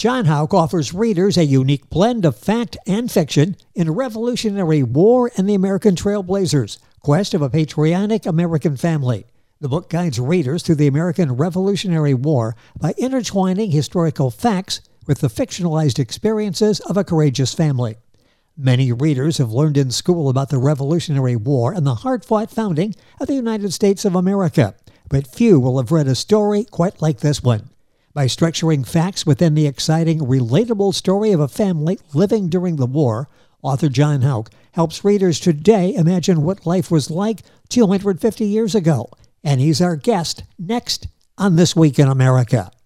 John Houck offers readers a unique blend of fact and fiction in Revolutionary War and the American Trailblazers, Quest of a Patriotic American Family. The book guides readers through the American Revolutionary War by intertwining historical facts with the fictionalized experiences of a courageous family. Many readers have learned in school about the Revolutionary War and the hard-fought founding of the United States of America, but few will have read a story quite like this one. By structuring facts within the exciting, relatable story of a family living during the war, author John Houck helps readers today imagine what life was like 250 years ago. And he's our guest next on This Week in America.